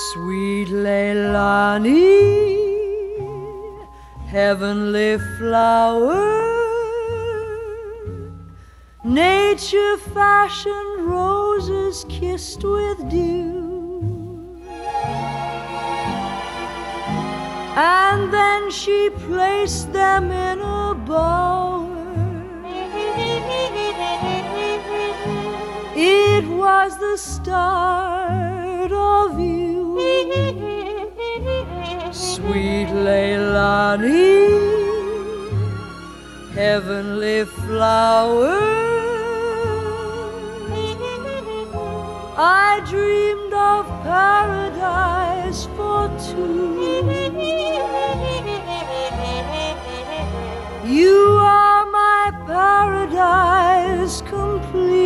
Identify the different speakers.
Speaker 1: Sweet Leilani, heavenly flower, nature fashioned roses kissed with dew. And then she placed them in a bower. It was the start of you, sweet Leilani, heavenly flower. I dreamed of paradise for two. You